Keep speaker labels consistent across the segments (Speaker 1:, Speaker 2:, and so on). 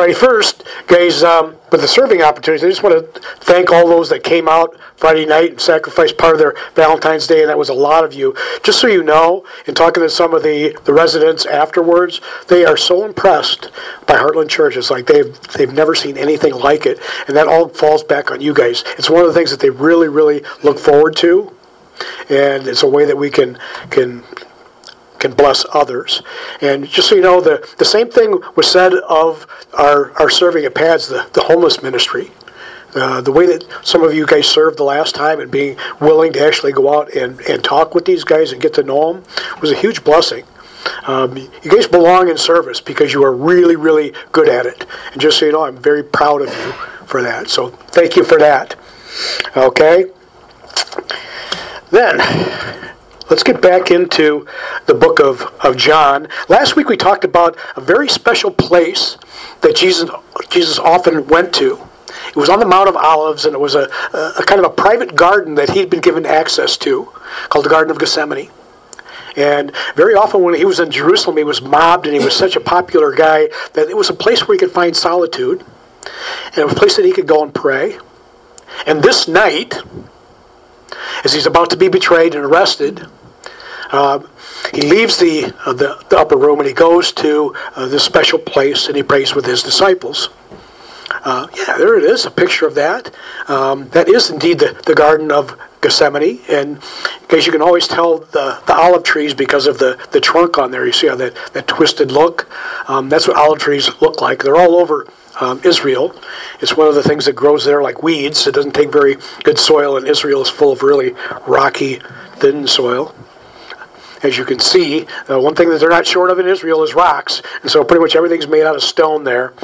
Speaker 1: Alrighty, first, guys, with the serving opportunities, I just want to thank all those that came out Friday night and sacrificed part of their Valentine's Day, and that was a lot of you. Just so you know, in talking to some of the residents afterwards, they are so impressed by Heartland Church. It's like they've never seen anything like it, and that all falls back on you guys. It's one of the things that they really, really look forward to, and it's a way that we can bless others. And just so you know, the same thing was said of our serving at PADS, the homeless ministry. The way that some of you guys served the last time and being willing to actually go out and talk with these guys and get to know them was a huge blessing. You guys belong in service because you are really, really good at it. And just so you know, I'm very proud of you for that. So thank you for that. Okay? Then, let's get back into the book of John. Last week we talked about a very special place that Jesus often went to. It was on the Mount of Olives, and it was a kind of a private garden that he'd been given access to, called the Garden of Gethsemane. And very often when he was in Jerusalem, he was mobbed, and he was such a popular guy that it was a place where he could find solitude, and it was a place that he could go and pray. And this night, as he's about to be betrayed and arrested, he leaves the upper room and he goes to this special place and he prays with his disciples. Yeah, there it is, a picture of that. That is indeed the Garden of Gethsemane, and because you can always tell the olive trees because of the trunk on there. You see how that twisted look? That's what olive trees look like. They're all over Israel. It's one of the things that grows there like weeds. It doesn't take very good soil, and Israel is full of really rocky, thin soil. As you can see, one thing that they're not short of in Israel is rocks, and so pretty much everything's made out of stone there.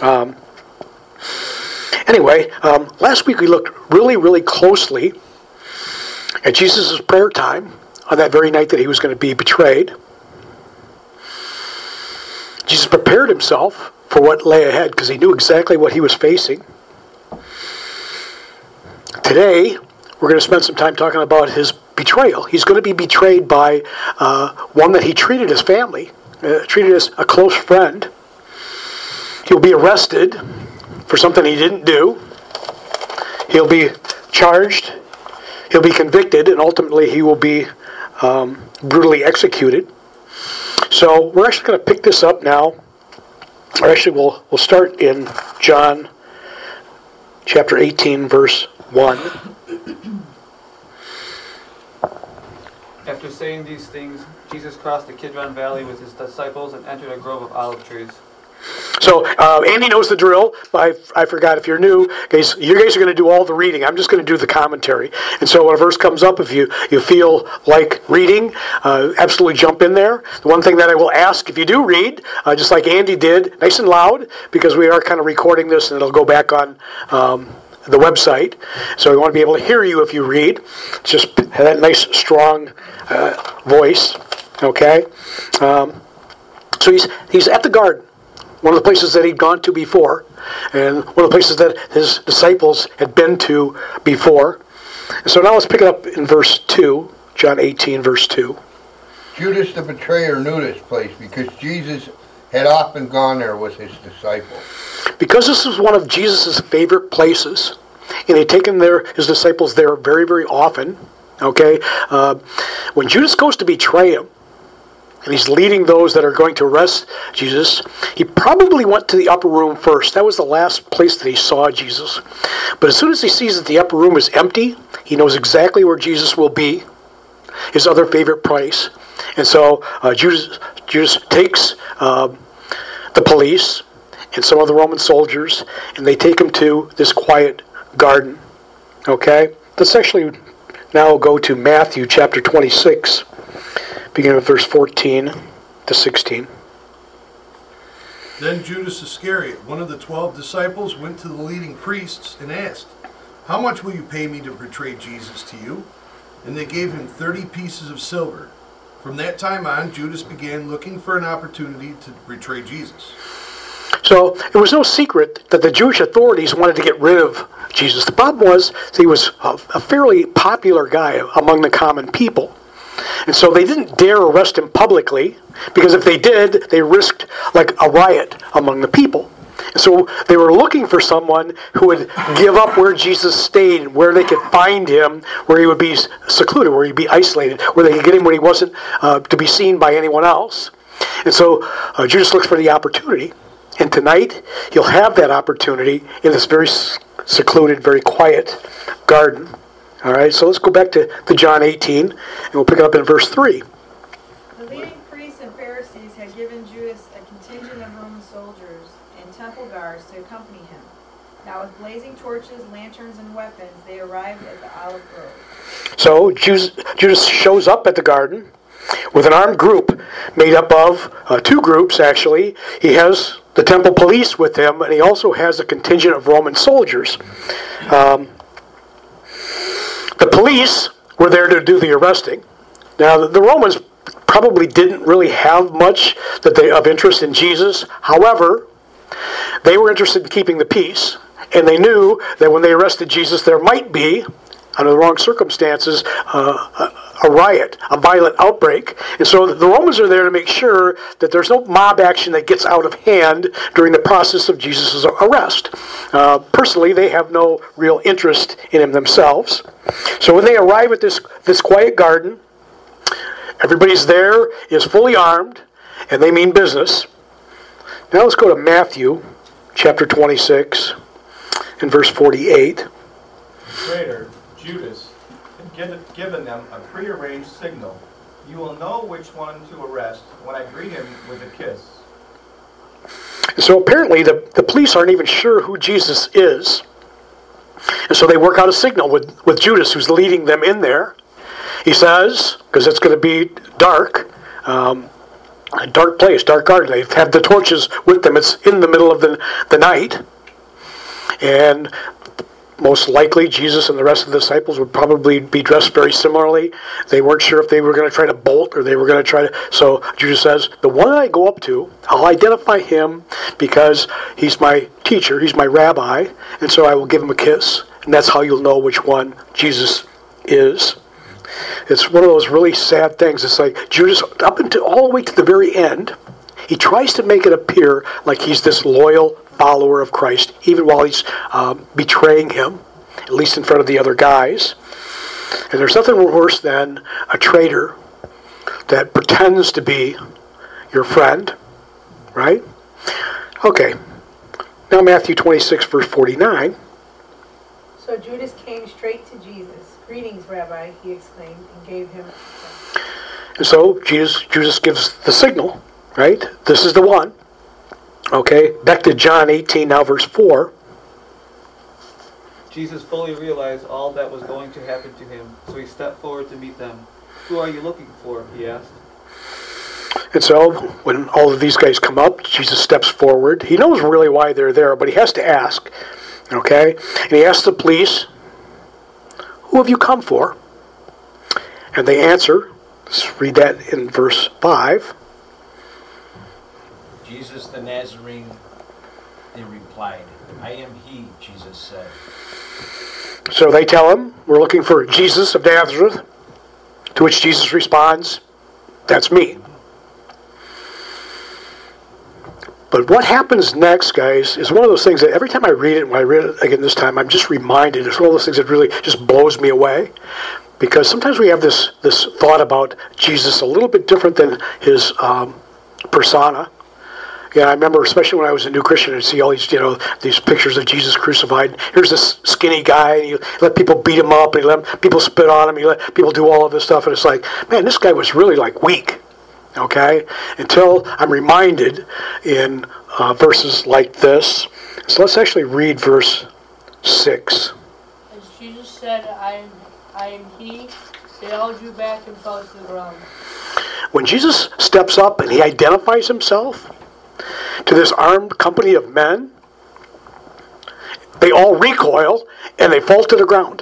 Speaker 1: Anyway, last week we looked really, really closely at Jesus' prayer time on that very night that he was going to be betrayed. Jesus prepared himself for what lay ahead because he knew exactly what he was facing. Today, we're going to spend some time talking about his betrayal. He's going to be betrayed by one that he treated as family, treated as a close friend. He'll be arrested for something he didn't do. He'll be charged. He'll be convicted, and ultimately he will be brutally executed. So we're actually going to pick this up now. Or actually, we'll start in John chapter 18, verse 1.
Speaker 2: After saying these things, Jesus crossed the Kidron Valley with his disciples and entered a grove of olive trees.
Speaker 1: So Andy knows the drill. I forgot, if you're new, guys, you guys are going to do all the reading. I'm just going to do the commentary. And so when a verse comes up, if you feel like reading, absolutely jump in there. The one thing that I will ask, if you do read, just like Andy did, nice and loud, because we are kind of recording this and it'll go back on the website. So we want to be able to hear you if you read. Just have that nice, strong voice. Okay? So he's at the garden. One of the places that he'd gone to before, and one of the places that his disciples had been to before. And so now let's pick it up in verse 2, John 18, verse 2.
Speaker 3: Judas the betrayer knew this place because Jesus had often gone there with his disciples.
Speaker 1: Because this was one of Jesus' favorite places, and he'd taken his disciples there very, very often, okay, when Judas goes to betray him, and he's leading those that are going to arrest Jesus, he probably went to the upper room first. That was the last place that he saw Jesus. But as soon as he sees that the upper room is empty, he knows exactly where Jesus will be, his other favorite place. And so Judas takes the police and some of the Roman soldiers, and they take him to this quiet garden. Okay? Let's actually now go to Matthew chapter 26. Beginning with verse 14 to 16.
Speaker 4: Then Judas Iscariot, one of the 12 disciples, went to the leading priests and asked, "How much will you pay me to betray Jesus to you?" And they gave him 30 pieces of silver. From that time on, Judas began looking for an opportunity to betray Jesus.
Speaker 1: So it was no secret that the Jewish authorities wanted to get rid of Jesus. The problem was that he was a fairly popular guy among the common people. And so they didn't dare arrest him publicly, because if they did, they risked like a riot among the people. So they were looking for someone who would give up where Jesus stayed, where they could find him, where he would be secluded, where he'd be isolated, where they could get him when he wasn't to be seen by anyone else. And so Judas looks for the opportunity. And tonight, he'll have that opportunity in this very secluded, very quiet garden. All right, so let's go back to John 18, and we'll pick it up in verse 3.
Speaker 5: The leading priests and Pharisees had given Judas a contingent of Roman soldiers and temple guards to accompany him. Now with blazing torches, lanterns, and weapons, they arrived at the Olive Grove.
Speaker 1: So Judas shows up at the garden with an armed group made up of two groups, actually. He has the temple police with him, and he also has a contingent of Roman soldiers. The police were there to do the arresting. Now, the Romans probably didn't really have much of interest in Jesus. However, they were interested in keeping the peace, and they knew that when they arrested Jesus, there might be, under the wrong circumstances, a riot, a violent outbreak. And so the Romans are there to make sure that there's no mob action that gets out of hand during the process of Jesus' arrest. Personally, they have no real interest in him themselves. So when they arrive at this quiet garden, everybody's there, is fully armed, and they mean business. Now let's go to Matthew chapter 26 and verse 48.
Speaker 6: The traitor, Judas, had given them a prearranged signal. You will know which one to arrest when I greet him with a kiss.
Speaker 1: So apparently the police aren't even sure who Jesus is. And so they work out a signal with Judas, who's leading them in there. He says, because it's going to be dark, a dark place, dark garden. They've had the torches with them. It's in the middle of the night. And most likely, Jesus and the rest of the disciples would probably be dressed very similarly. They weren't sure if they were going to try to bolt or they were going to try to... So Judas says, the one that I go up to, I'll identify him because he's my teacher, he's my rabbi, and so I will give him a kiss. And that's how you'll know which one Jesus is. It's one of those really sad things. It's like Judas, up until all the way to the very end, he tries to make it appear like he's this loyal follower of Christ, even while he's betraying him, at least in front of the other guys. And there's nothing worse than a traitor that pretends to be your friend, right? Okay. Now Matthew 26, verse 49.
Speaker 7: So Judas came straight to Jesus. Greetings, Rabbi, he exclaimed, and gave him a kiss.
Speaker 1: And so Judas gives the signal, right? This is the one. Okay, back to John 18, now verse 4.
Speaker 2: Jesus fully realized all that was going to happen to him, so he stepped forward to meet them. Who are you looking for? He asked.
Speaker 1: And so, when all of these guys come up, Jesus steps forward. He knows really why they're there, but he has to ask. Okay? And he asks the police, who have you come for? And they answer. Let's read that in verse 5.
Speaker 8: Jesus the Nazarene, they replied. I am he, Jesus said.
Speaker 1: So they tell him, we're looking for Jesus of Nazareth. To which Jesus responds, that's me. But what happens next, guys, is one of those things that every time I read it, and when I read it again this time, I'm just reminded. It's one of those things that really just blows me away. Because sometimes we have this thought about Jesus a little bit different than his persona. Yeah, I remember, especially when I was a new Christian, and see all these, these pictures of Jesus crucified. Here's this skinny guy, and he let people beat him up, and he let people spit on him, he let people do all of this stuff, and it's like, man, this guy was really weak. Okay? Until I'm reminded in verses like this. So let's actually read verse 6.
Speaker 7: As Jesus said, I am he, they all drew back and fell to the ground.
Speaker 1: When Jesus steps up and he identifies himself to this armed company of men, they all recoil and they fall to the ground.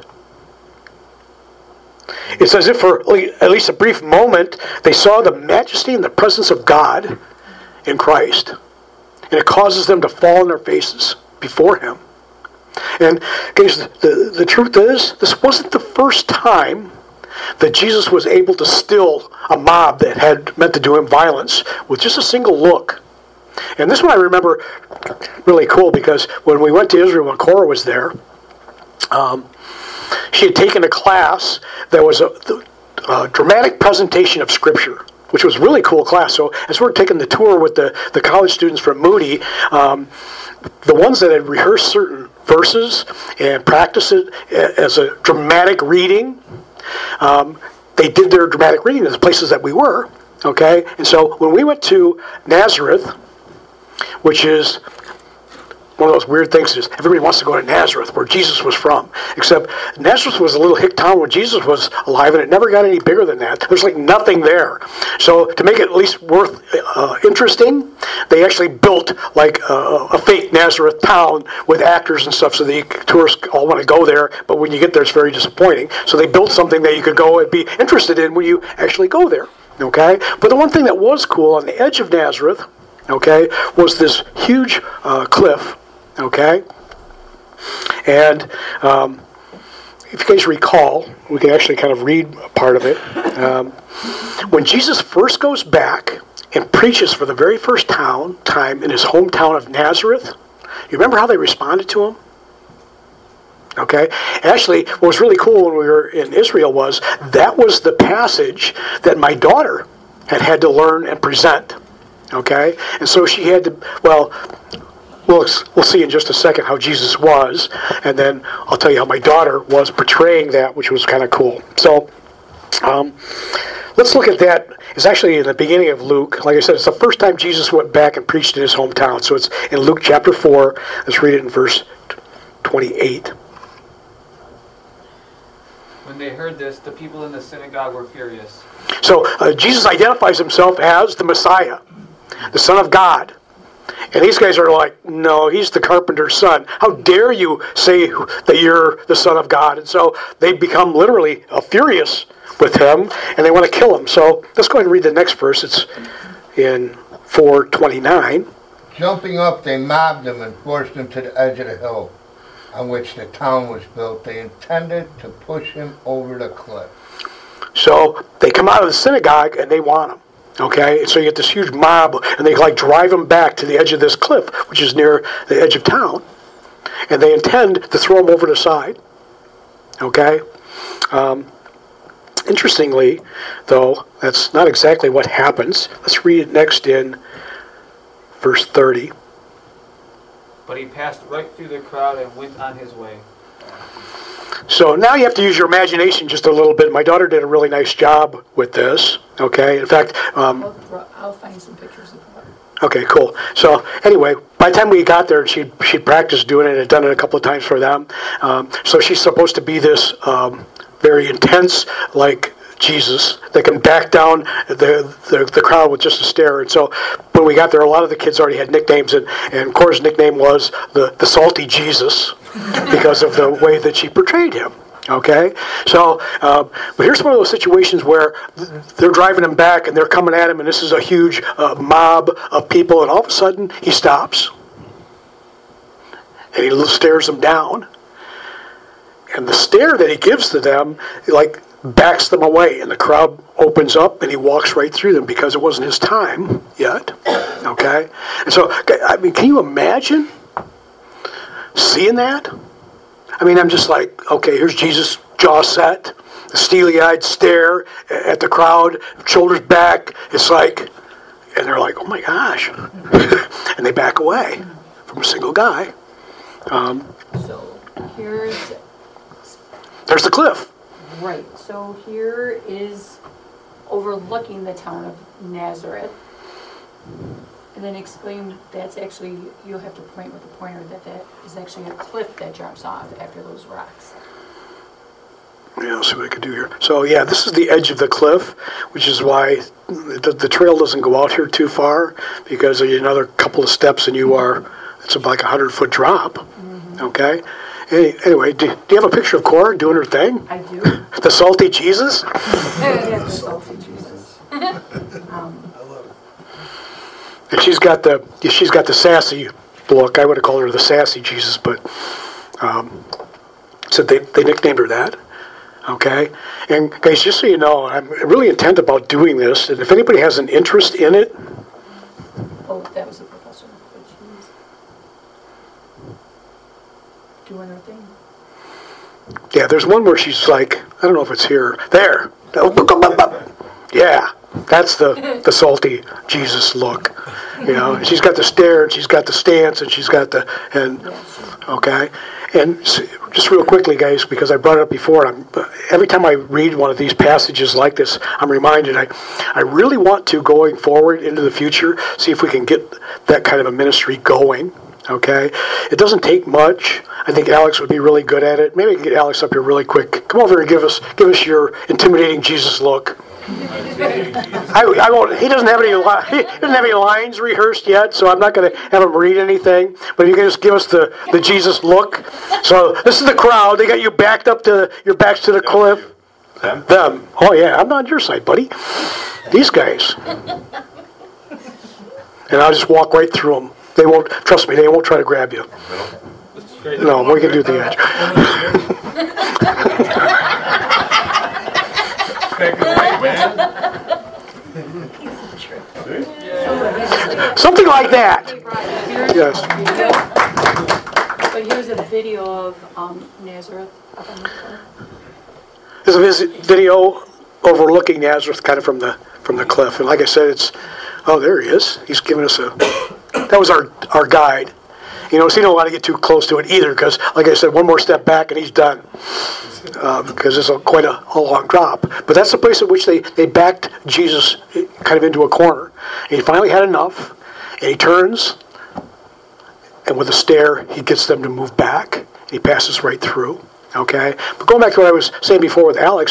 Speaker 1: It's as if for at least a brief moment they saw the majesty and the presence of God in Christ. And it causes them to fall on their faces before him. And guys, the truth is, this wasn't the first time that Jesus was able to still a mob that had meant to do him violence with just a single look. And this one I remember really cool because when we went to Israel, when Cora was there, she had taken a class that was a dramatic presentation of Scripture, which was a really cool class. So as we're taking the tour with the college students from Moody, the ones that had rehearsed certain verses and practiced it as a dramatic reading, they did their dramatic reading in the places that we were. Okay? And so when we went to Nazareth, which is one of those weird things is everybody wants to go to Nazareth, where Jesus was from. Except Nazareth was a little hick town when Jesus was alive, and it never got any bigger than that. There's like nothing there. So to make it at least worth interesting, they actually built like a fake Nazareth town with actors and stuff, so the tourists all want to go there. But when you get there, it's very disappointing. So they built something that you could go and be interested in when you actually go there. Okay, but the one thing that was cool on the edge of Nazareth, okay, was this huge cliff. Okay, and if you guys recall, we can actually kind of read part of it. When Jesus first goes back and preaches for the very first time in his hometown of Nazareth, you remember how they responded to him? Okay, actually, what was really cool when we were in Israel was that was the passage that my daughter had to learn and present. Okay, and so she had to, well, we'll see in just a second how Jesus was, and then I'll tell you how my daughter was portraying that, which was kind of cool. So let's look at that. It's actually in the beginning of Luke. Like I said, it's the first time Jesus went back and preached in his hometown. So it's in Luke chapter 4. Let's read it in verse 28.
Speaker 2: When they heard this, the people in the synagogue were furious.
Speaker 1: So Jesus identifies himself as the Messiah, the Son of God. And these guys are like, no, he's the carpenter's son. How dare you say that you're the Son of God? And so they become literally furious with him, and they want to kill him. So let's go ahead and read the next verse. It's in 4:29.
Speaker 3: Jumping up, they mobbed him and forced him to the edge of the hill on which the town was built. They intended to push him over the cliff.
Speaker 1: So they come out of the synagogue and they want him. Okay, so you get this huge mob, and they like drive him back to the edge of this cliff, which is near the edge of town, and they intend to throw him over the side. Okay, interestingly, though, that's not exactly what happens. Let's read it next in verse 30.
Speaker 2: But he passed right through the crowd and went on his way.
Speaker 1: So now you have to use your imagination just a little bit. My daughter did a really nice job with this. Okay, in fact,
Speaker 9: I'll find some pictures of her.
Speaker 1: Okay, cool. So anyway, by the time we got there, she'd practiced doing it and had done it a couple of times for them. So she's supposed to be this very intense, like Jesus, that can back down the crowd with just a stare. And so when we got there, a lot of the kids already had nicknames, and Cora's nickname was the Salty Jesus because of the way that she portrayed him. Okay, so but here's one of those situations where they're driving him back and they're coming at him, and this is a huge mob of people, and all of a sudden he stops and he stares them down, and the stare that he gives to them like backs them away, and the crowd opens up and he walks right through them because it wasn't his time yet. Okay, and so I mean, can you imagine seeing that? I mean, I'm just like, okay, here's Jesus, jaw set, the steely-eyed stare at the crowd, shoulders back. It's like, and they're like, oh my gosh. And they back away from a single guy.
Speaker 9: So there's
Speaker 1: the cliff.
Speaker 9: Right, so here is overlooking the town of Nazareth. And then explain that's actually, you'll have to point with a pointer that is actually a cliff that jumps off after those rocks.
Speaker 1: Yeah, let's see what I can do here. So yeah, this is the edge of the cliff, which is why the trail doesn't go out here too far, because another couple of steps and it's like a 100-foot drop. Mm-hmm. Okay? Anyway, do you have a picture of Cora doing her thing?
Speaker 9: I do.
Speaker 1: The Salty Jesus?
Speaker 9: Yeah, the Salty Jesus.
Speaker 1: And she's got the sassy look. I would have called her the sassy Jesus, but so they nicknamed her that. Okay, and guys, just so you know, I'm really intent about doing this, and if anybody has an interest in it,
Speaker 9: oh, that was a purple Doing her thing.
Speaker 1: Yeah, there's one where she's like, I don't know if it's here. There. Yeah, that's the salty Jesus look. You know, she's got the stare, and she's got the stance, and she's got the, and, okay. And just real quickly, guys, because I brought it up before, every time I read one of these passages like this, I'm reminded I really want to, going forward into the future, see if we can get that kind of a ministry going. Okay, it doesn't take much. I think Alex would be really good at it. Maybe we can get Alex up here really quick. Come over and give us your intimidating Jesus look. I won't. He doesn't have any lines rehearsed yet, so I'm not going to have him read anything. But you can just give us the Jesus look. So this is the crowd. They got you backed up to your backs to the cliff. Them. Oh yeah, I'm on your side, buddy. These guys. And I'll just walk right through them. They won't, trust me, they won't try to grab you. No, we can do the edge. Something like that. Yes.
Speaker 9: But here's a video of Nazareth up on the cliff.
Speaker 1: There's a video overlooking Nazareth kind of from the cliff. And like I said, there he is. He's giving us that was our guide. You know, so you don't want to get too close to it either, because, like I said, one more step back and he's done. Because it's quite a long drop. But that's the place at which they backed Jesus kind of into a corner. And he finally had enough, and he turns, and with a stare, he gets them to move back. And he passes right through. Okay? But going back to what I was saying before with Alex,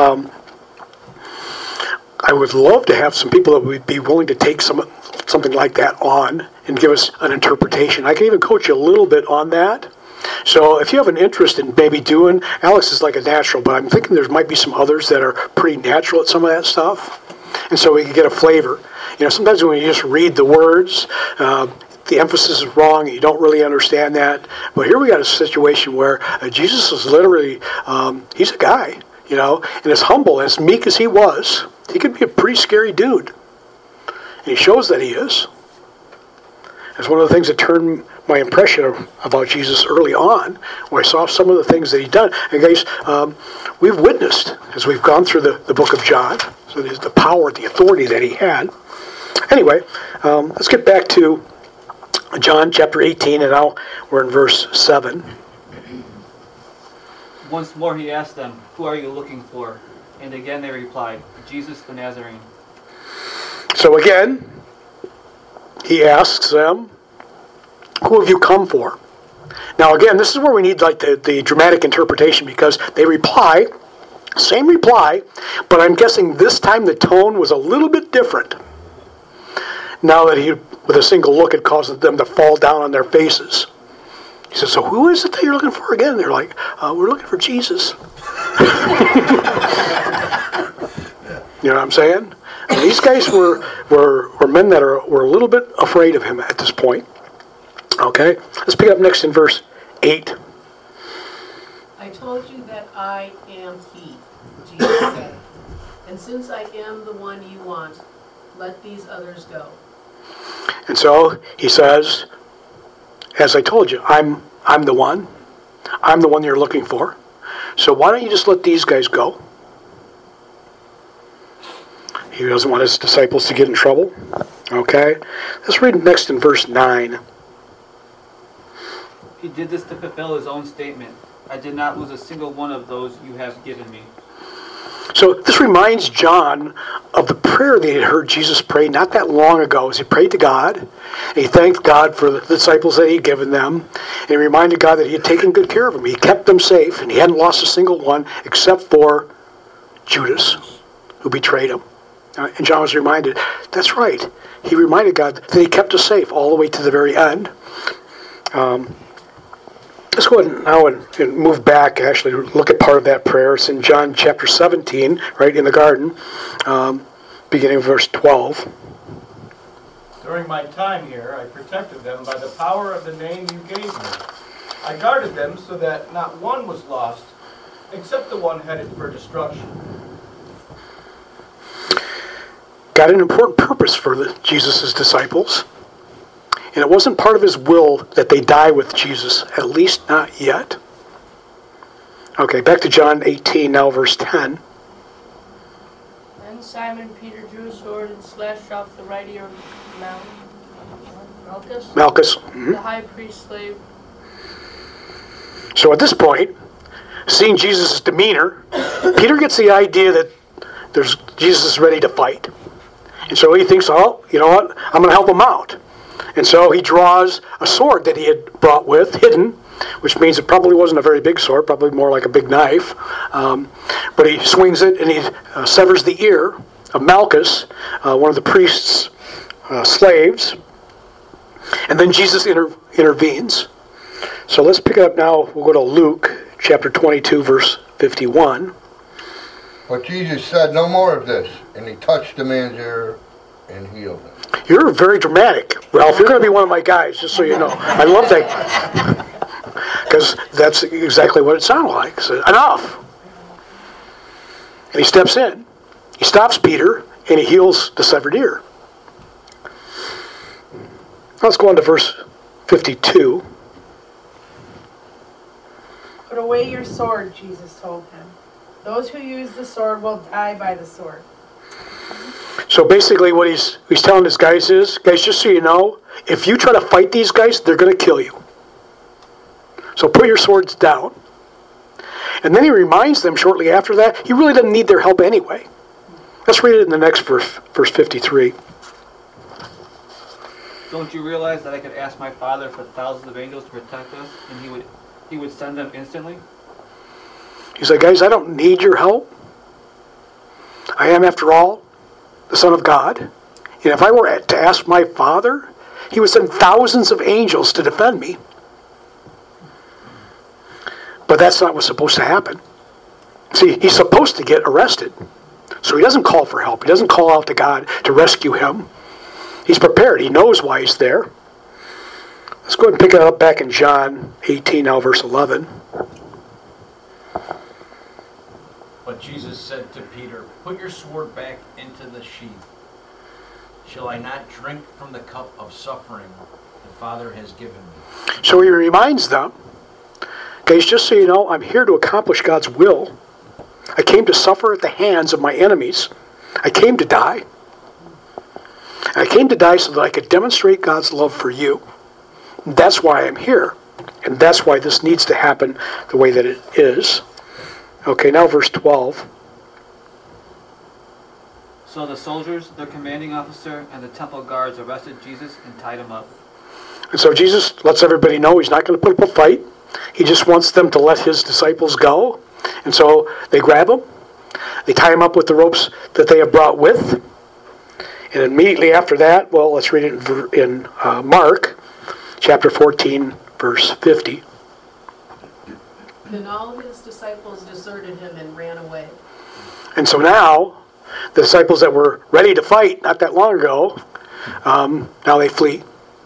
Speaker 1: I would love to have some people that would be willing to take something like that on and give us an interpretation. I can even coach you a little bit on that. So if you have an interest in maybe doing, Alex is like a natural, but I'm thinking there might be some others that are pretty natural at some of that stuff. And so we can get a flavor. You know, sometimes when you just read the words, the emphasis is wrong and you don't really understand that. But here we got a situation where Jesus is literally, he's a guy, you know, and as humble, as meek as he was, he could be a pretty scary dude. And he shows that he is. It's one of the things that turned my impression about Jesus early on, where I saw some of the things that he'd done. And guys, we've witnessed, as we've gone through the book of John, so there's the power, the authority that he had. Anyway, let's get back to John chapter 18, and now we're in verse 7.
Speaker 2: Once more he asked them, "Who are you looking for?" And again they replied, "Jesus the Nazarene."
Speaker 1: So again, he asks them, "Who have you come for?" Now again, this is where we need like the dramatic interpretation, because they reply, same reply, but I'm guessing this time the tone was a little bit different. Now that he, with a single look, had caused them to fall down on their faces. He says, "So who is it that you're looking for again?" They're like, "We're looking for Jesus." You know what I'm saying? And these guys were men that were a little bit afraid of him at this point. Okay? Let's pick up next in verse 8.
Speaker 10: I told you that I am he, Jesus said. And since I am the one you want, let these others go.
Speaker 1: And so he says, as I told you, I'm the one. I'm the one you're looking for. So why don't you just let these guys go? He doesn't want his disciples to get in trouble. Okay? Let's read next in verse 9.
Speaker 2: He did this to fulfill his own statement. "I did not lose a single one of those you have given me."
Speaker 1: So this reminds John of the prayer that he had heard Jesus pray not that long ago, as he prayed to God. And he thanked God for the disciples that he had given them. And he reminded God that he had taken good care of them. He kept them safe, and he hadn't lost a single one except for Judas, who betrayed him. And John was reminded, that's right. He reminded God that he kept us safe all the way to the very end. Let's go ahead now and move back, actually look at part of that prayer. It's in John chapter 17, right in the garden, beginning of verse 12.
Speaker 6: During my time here, I protected them by the power of the name you gave me. I guarded them so that not one was lost, except the one headed for destruction. God
Speaker 1: had an important purpose for Jesus' disciples. And it wasn't part of his will that they die with Jesus, at least not yet. Okay, back to John 18, now verse 10.
Speaker 11: Then Simon Peter drew a sword and slashed off the right ear of Malchus, the high priest's slave.
Speaker 1: So at this point, seeing Jesus' demeanor, Peter gets the idea that Jesus is ready to fight. And so he thinks, oh, you know what, I'm going to help him out. And so he draws a sword that he had brought with, hidden, which means it probably wasn't a very big sword, probably more like a big knife. But he swings it and he severs the ear of Malchus, one of the priest's slaves. And then Jesus intervenes. So let's pick it up now. We'll go to Luke chapter 22, verse 51.
Speaker 3: But Jesus said, "No more of this." And he touched the man's ear and healed him.
Speaker 1: You're very dramatic, Ralph. You're going to be one of my guys, just so you know. I love that. Because that's exactly what it sounded like. So, enough. And he steps in. He stops Peter, and he heals the severed ear. Let's go on to verse 52.
Speaker 7: Put away your sword, Jesus told him. Those who use the sword will die by the sword.
Speaker 1: So basically what he's telling his guys is, guys, just so you know, if you try to fight these guys, they're going to kill you. So put your swords down. And then he reminds them shortly after that, he really doesn't need their help anyway. Let's read it in the next verse, verse 53.
Speaker 2: Don't you realize that I could ask my Father for thousands of angels to protect us, and he would send them instantly?
Speaker 1: He's like, guys, I don't need your help. I am, after all, the Son of God. And if I were to ask my Father, he would send thousands of angels to defend me. But that's not what's supposed to happen. See, he's supposed to get arrested. So he doesn't call for help. He doesn't call out to God to rescue him. He's prepared. He knows why he's there. Let's go ahead and pick it up back in John 18, now verse 11.
Speaker 8: But Jesus said to Peter, "Put your sword back into the sheath. Shall I not drink from the cup of suffering the Father has given me?"
Speaker 1: So he reminds them, guys, just so you know, I'm here to accomplish God's will. I came to suffer at the hands of my enemies. I came to die. I came to die so that I could demonstrate God's love for you. That's why I'm here. And that's why this needs to happen the way that it is. Okay, now verse 12.
Speaker 2: So the soldiers, their commanding officer, and the temple guards arrested Jesus and tied him up.
Speaker 1: And so Jesus lets everybody know he's not going to put up a fight. He just wants them to let his disciples go. And so they grab him. They tie him up with the ropes that they have brought with. And immediately after that, well, let's read it in Mark chapter 14, verse 50.
Speaker 10: Then all his disciples deserted him and ran away.
Speaker 1: And so now, the disciples that were ready to fight not that long ago, now they flee.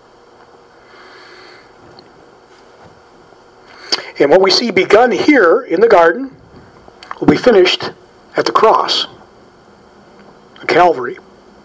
Speaker 1: And what we see begun here in the garden will be finished at the cross, Calvary.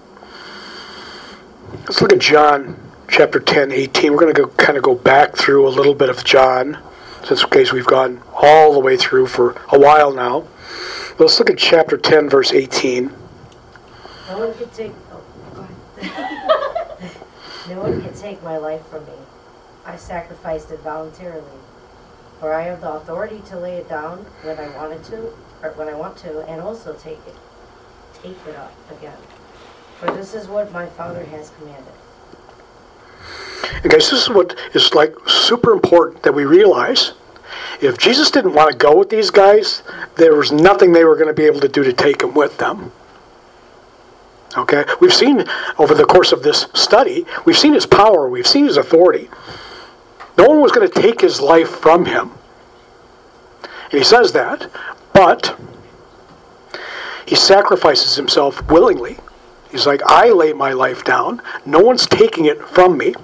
Speaker 1: Let's look at John chapter 10, 18. We're going to kind of go back through a little bit of John, since in case we've gone all the way through for a while now. But let's look at chapter 10, verse 18.
Speaker 12: No one can take. Oh, go ahead. No one can take my life from me. I sacrificed it voluntarily, for I have the authority to lay it down when I want to, and also take it up again. For this is what my Father has commanded.
Speaker 1: And guys, this is what is like super important that we realize. If Jesus didn't want to go with these guys, there was nothing they were going to be able to do to take him with them. Okay? We've seen over the course of this study, we've seen his power, we've seen his authority. No one was going to take his life from him. And he says that, but he sacrifices himself willingly. He's like, I lay my life down. No one's taking it from me.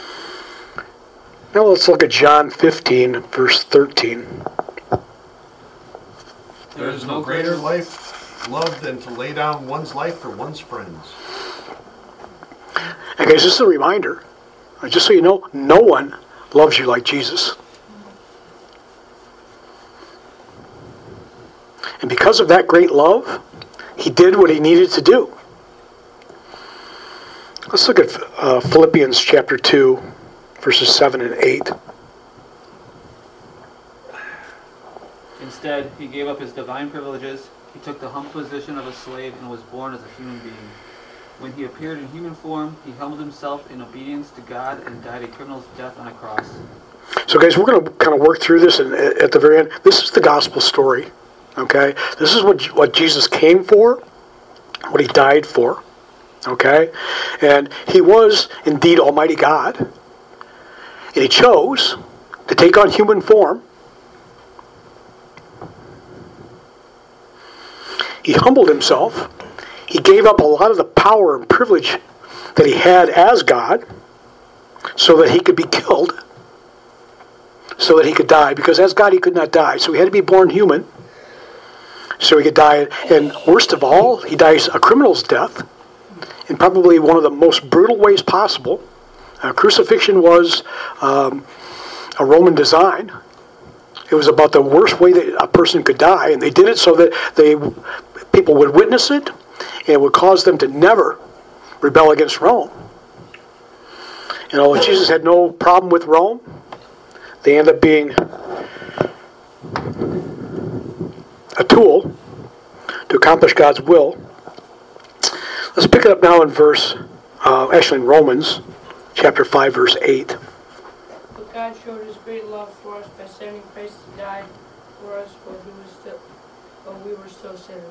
Speaker 1: Now let's look at John 15, verse 13.
Speaker 4: There is no greater love than to lay down one's life for one's friends.
Speaker 1: And guys, this is a reminder. Just so you know, no one loves you like Jesus. And because of that great love, he did what he needed to do. Let's look at Philippians chapter 2, verses 7 and 8.
Speaker 2: Instead, he gave up his divine privileges. He took the humble position of a slave and was born as a human being. When he appeared in human form, he humbled himself in obedience to God and died a criminal's death on a cross.
Speaker 1: So guys, we're going to kind of work through this, and at the very end, this is the gospel story. Okay? This is what Jesus came for, what he died for. Okay? And he was indeed Almighty God. And he chose to take on human form. He humbled himself. He gave up a lot of the power and privilege that he had as God so that he could be killed, so that he could die. Because as God, he could not die. So he had to be born human so he could die. And worst of all, he dies a criminal's death in probably one of the most brutal ways possible. Crucifixion was a Roman design. It was about the worst way that a person could die, and they did it so that people would witness it, and it would cause them to never rebel against Rome. And although Jesus had no problem with Rome, they end up being a tool to accomplish God's will. Let's pick it up now in in Romans chapter 5, verse 8.
Speaker 11: But God showed his great love for us by sending Christ to die for us while we were still sinners.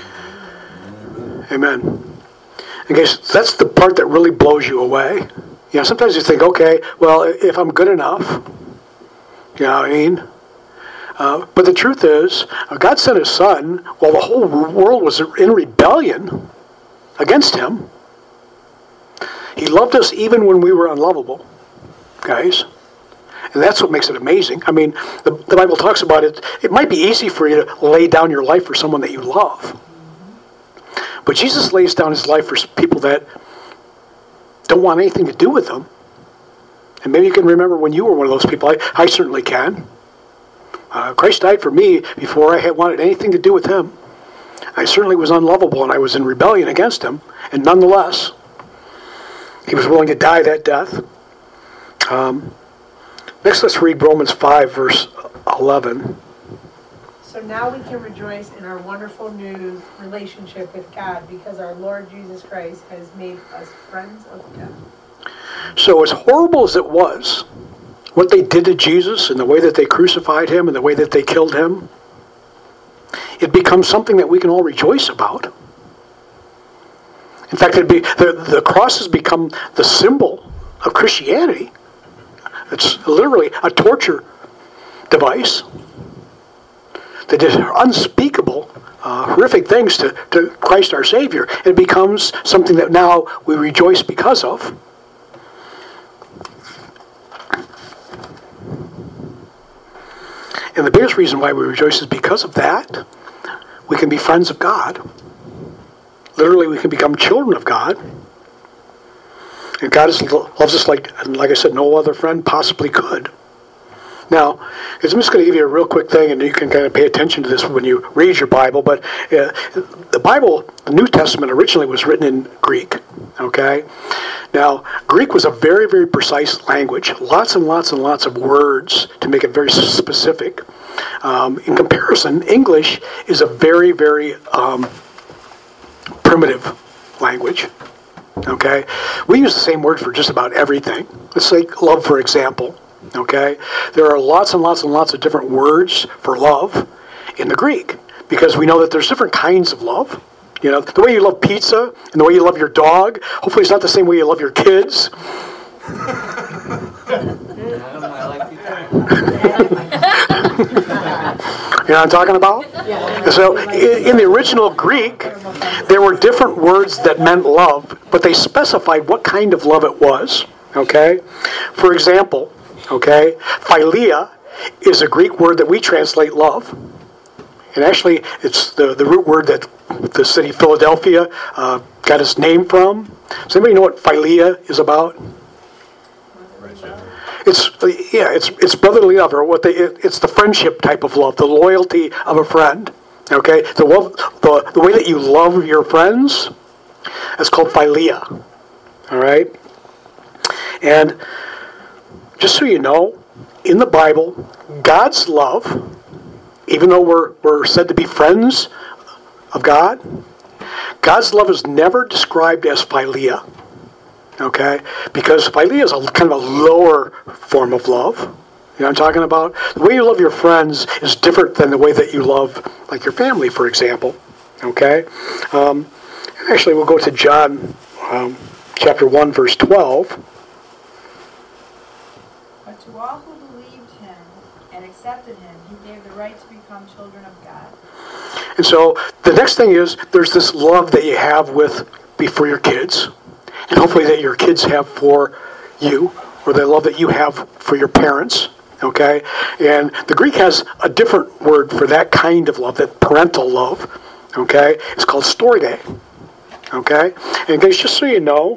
Speaker 1: Amen. And guys, that's the part that really blows you away. Sometimes you think, okay, well, if I'm good enough, you know what I mean? But the truth is, God sent his son while the whole world was in rebellion against him. He loved us even when we were unlovable, guys. And that's what makes it amazing. I mean, the Bible talks about it. It might be easy for you to lay down your life for someone that you love. But Jesus lays down his life for people that don't want anything to do with him. And maybe you can remember when you were one of those people. I certainly can. Christ died for me before I had wanted anything to do with him. I certainly was unlovable, and I was in rebellion against him. And nonetheless, he was willing to die that death. Next, let's read Romans 5, verse 11.
Speaker 7: So now we can rejoice in our wonderful new relationship with God because our Lord Jesus Christ has made us friends of God.
Speaker 1: So as horrible as it was, what they did to Jesus and the way that they crucified him and the way that they killed him, it becomes something that we can all rejoice about. In fact, the cross has become the symbol of Christianity. It's literally a torture device that did unspeakable, horrific things to Christ our Savior. It becomes something that now we rejoice because of. And the biggest reason why we rejoice is because of that. We can be friends of God. Literally, we can become children of God. And God loves us like I said, no other friend possibly could. Now, I'm just going to give you a real quick thing, and you can kind of pay attention to this when you read your Bible. But the Bible, the New Testament, originally was written in Greek. Okay? Now, Greek was a very, very precise language. Lots and lots and lots of words to make it very specific. In comparison, English is a very, very primitive language. Okay? We use the same word for just about everything. Let's take love, for example. Okay? There are lots and lots and lots of different words for love in the Greek because we know that there's different kinds of love. You know, the way you love pizza and the way you love your dog, hopefully it's not the same way you love your kids.
Speaker 2: I like pizza.
Speaker 1: You know what I'm talking about? Yeah. So in the original Greek, there were different words that meant love, but they specified what kind of love it was. Okay? For example, okay, philia is a Greek word that we translate love. And actually, it's the root word that the city of Philadelphia got its name from. Does anybody know what philia is about? It's brotherly love, or it's the friendship type of love, the loyalty of a friend. Okay, the way that you love your friends, that's called philia. All right, and just so you know, in the Bible, God's love, even though we're said to be friends of God, God's love is never described as philia. Okay? Because philia is a kind of a lower form of love. You know what I'm talking about? The way you love your friends is different than the way that you love, like, your family, for example. Okay? Actually, we'll go to John chapter 1, verse 12.
Speaker 5: But to all who believed him and accepted him, he gave the right to become children of God.
Speaker 1: And so the next thing is, there's this love that you have for your kids, and hopefully that your kids have for you, or the love that you have for your parents. Okay? And the Greek has a different word for that kind of love, that parental love. Okay? It's called storge. Okay? And guys, just so you know,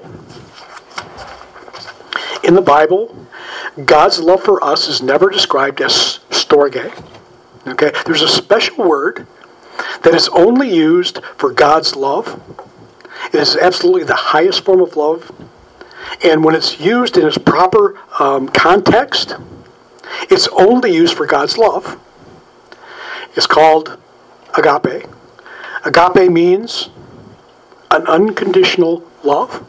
Speaker 1: in the Bible, God's love for us is never described as storge. Okay? There's a special word that is only used for God's love. It is absolutely the highest form of love. And when it's used in its proper context, it's only used for God's love. It's called agape. Agape means an unconditional love.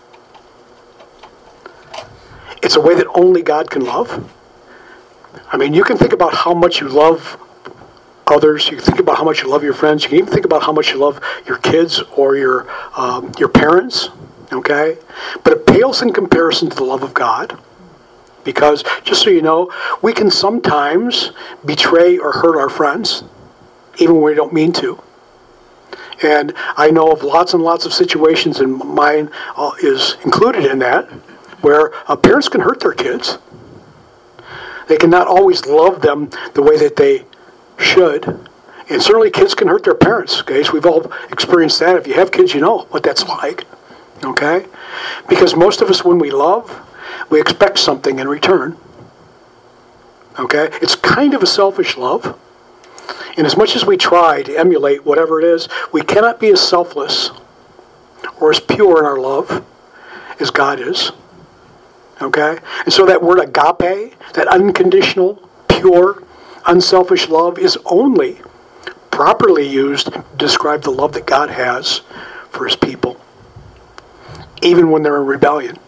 Speaker 1: It's a way that only God can love. I mean, you can think about how much you love others. You can think about how much you love your friends. You can even think about how much you love your kids or your parents. Okay? But it pales in comparison to the love of God. Because, just so you know, we can sometimes betray or hurt our friends, even when we don't mean to. And I know of lots and lots of situations, and mine is included in that, where parents can hurt their kids. They cannot always love them the way that they should. And certainly kids can hurt their parents, guys. We've all experienced that. If you have kids, you know what that's like. Okay? Because most of us, when we love, we expect something in return. Okay? It's kind of a selfish love. And as much as we try to emulate whatever it is, we cannot be as selfless or as pure in our love as God is. Okay? And so that word agape, that unconditional, pure, unselfish love, is only properly used to describe the love that God has for his people, even when they're in rebellion.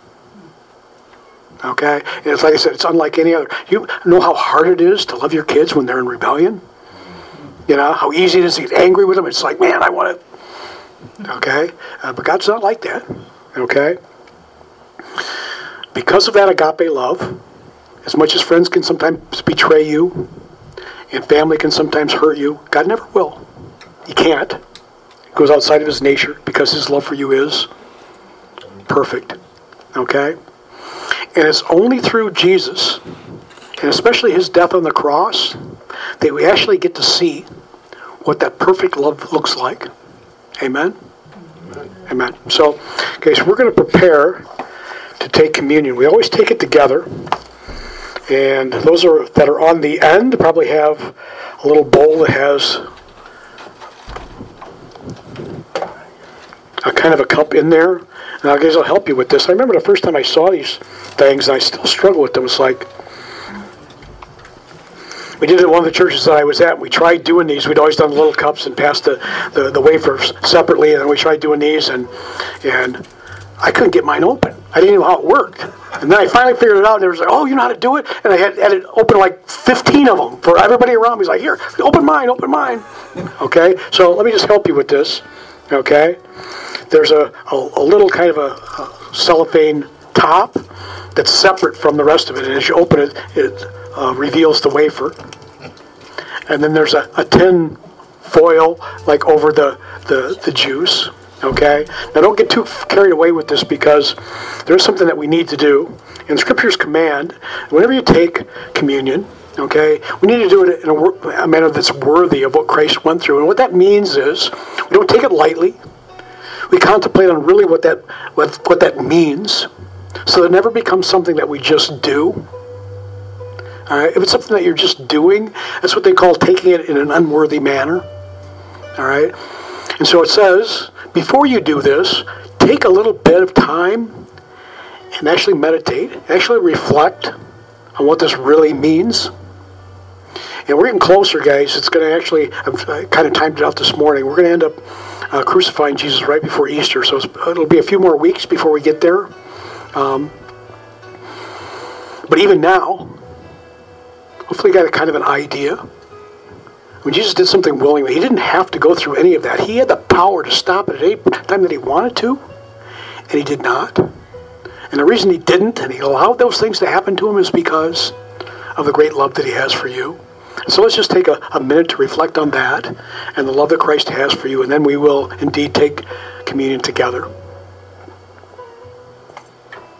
Speaker 1: Okay? And it's like I said, it's unlike any other. You know how hard it is to love your kids when they're in rebellion? You know, how easy it is to get angry with them. It's like, man, I want to... Okay? But God's not like that. Okay? Because of that agape love, as much as friends can sometimes betray you, and family can sometimes hurt you, God never will. He can't. It goes outside of his nature, because his love for you is perfect. Okay? And it's only through Jesus, and especially his death on the cross, that we actually get to see what that perfect love looks like. Amen? Amen. So, okay, so we're going to prepare to take communion. We always take it together. And those that are on the end probably have a little bowl that has a kind of a cup in there. Now, guys, I'll help you with this. I remember the first time I saw these things, and I still struggle with them. It's like, we did it at one of the churches that I was at. We tried doing these. We'd always done little cups and passed the wafers separately, and then we tried doing these, and I couldn't get mine open. I didn't know how it worked. And then I finally figured it out, and they was like, oh, you know how to do it? And I had it open like 15 of them for everybody around me. He's like, here, open mine. Okay? So let me just help you with this. Okay? There's a little kind of a cellophane top that's separate from the rest of it. And as you open it, it reveals the wafer. And then there's a tin foil like over the juice. Okay? Now don't get too carried away with this, because there's something that we need to do. In Scripture's command, whenever you take communion, okay, we need to do it in a manner that's worthy of what Christ went through. And what that means is, we don't take it lightly. We contemplate on really what that means, so it never becomes something that we just do. All right? If it's something that you're just doing, that's what they call taking it in an unworthy manner. All right? And so it says, before you do this, take a little bit of time and actually meditate, actually reflect on what this really means. And we're getting closer, guys. It's going to actually, I've kind of timed it out this morning. We're going to end up crucifying Jesus right before Easter. So it'll be a few more weeks before we get there. But even now, hopefully you got a kind of an idea. When Jesus did something willingly, he didn't have to go through any of that. He had the power to stop it at any time that he wanted to, and he did not. And the reason he didn't, and he allowed those things to happen to him, is because of the great love that he has for you. So let's just take a minute to reflect on that and the love that Christ has for you, and then we will indeed take communion together.